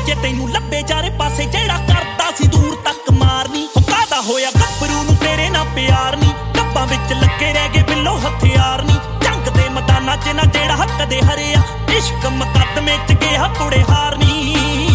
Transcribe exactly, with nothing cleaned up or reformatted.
ਜੇ ਤੈਨੂੰ ਲੱਭੇ ਚਾਰੇ ਪਾਸੇ ਜਿਹੜਾ ਕਰਦਾ ਸੀ ਦੂਰ ਤੱਕ ਮਾਰਨੀ ਕਾਹਦਾ ਹੋਇਆ ਗੱਭਰੂ ਨੂੰ ਤੇਰੇ ਨਾਲ ਪਿਆਰ ਨੀ ਡੱਬਾਂ ਵਿੱਚ ਲੱਗੇ ਰਹਿ ਗਏ ਬਿੱਲੋ ਹਥਿਆਰ ਨੀ ਜੰਗ ਦੇ ਮੈਦਾਨਾਂ 'ਚ ਨਾ ਜਿਹੜਾ ਹੱਕ ਦੇ ਹਰਿਆ ਇਸ਼ਕ ਮੁਕੱਦਮੇ 'ਚ ਗਿਆ ਕੁੜੇ ਹਾਰਨੀ